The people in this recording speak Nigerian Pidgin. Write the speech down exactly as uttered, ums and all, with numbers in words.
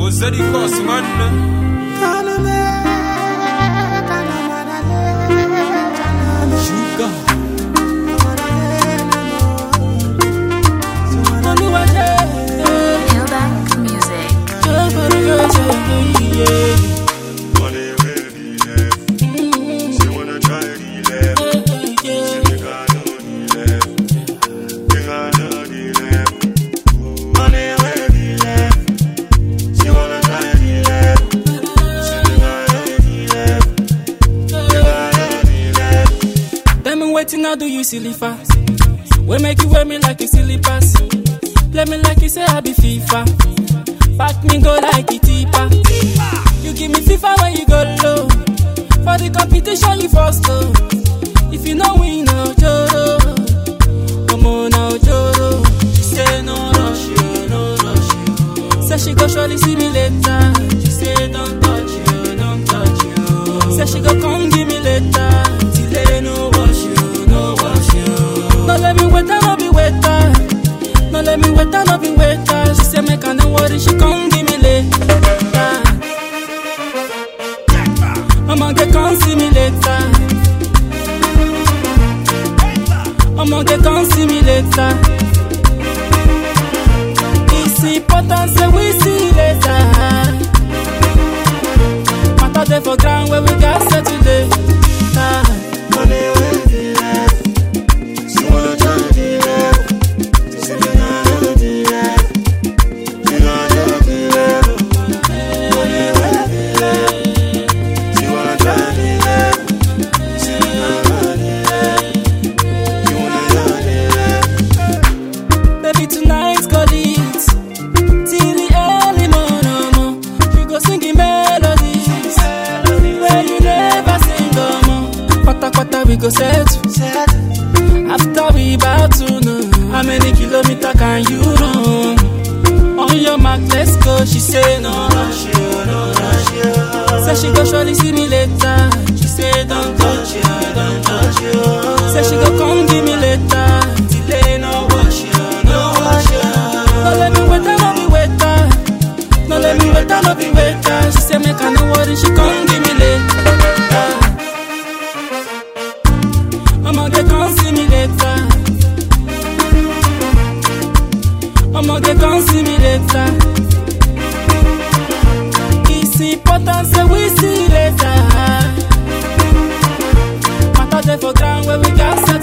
Ozari Kosi man. Waiting, now do you silly fast? We make you wear me like a silly pass. Play me like you say I be FIFA. Back me go like a tipper. You give me FIFA when you go low. For the competition you first go. If you know we know Joro, come on now Joro. She say no rush you, no rush you. Say she go surely see me later. She say don't touch you, don't touch you. Say she go come give me later. Till they no wash you. No let me wait, I no be waiter. No let me wait, I no be waiter. She say make I no worry, she come give me later. I'ma get come see me later. I'ma get come see me later. It's important say we see later. Matter dey for ground where we got set today. Money will be left. We go set after we battle, no. How many kilometers can you run? On your mark, let's go. She say no rush you, no rush you. Say she go surely see me later. She say don't touch you, don't touch you. Say she go come give me later. Delay no wash you, no wash you. No let me wait, I no be waiter. No let me wait, I no be waiter. She say make I no worry, she come give me later. I'ma get come see me later. I'ma get come see me later. It's important say we see later. Matter dey for ground where we got.